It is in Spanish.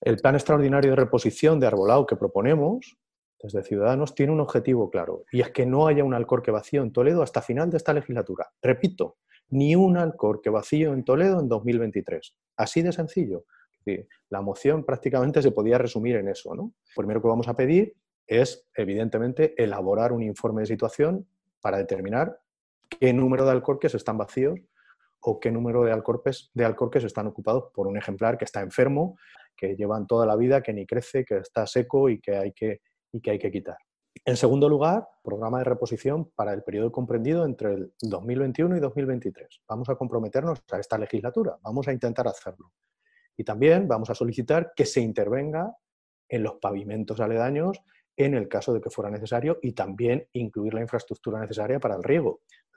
El plan extraordinario de reposición de arbolado que proponemos desde Ciudadanos tiene un objetivo claro, y es que no haya un alcorque vacío en Toledo hasta final de esta legislatura. Repito, ni un alcorque vacío en Toledo en 2023. Así de sencillo. La moción prácticamente se podía resumir en eso, ¿no? Lo primero que vamos a pedir es, evidentemente, elaborar un informe de situación para determinar qué número de alcorques están vacíos o qué número de alcorques están ocupados por un ejemplar que está enfermo, que llevan toda la vida, que ni crece, que está seco y que hay que quitar. En segundo lugar, programa de reposición para el periodo comprendido entre el 2021 y 2023. Vamos a comprometernos a esta legislatura, vamos a intentar hacerlo. Y también vamos a solicitar que se intervenga en los pavimentos aledaños en el caso de que fuera necesario y también incluir la infraestructura necesaria para el riego.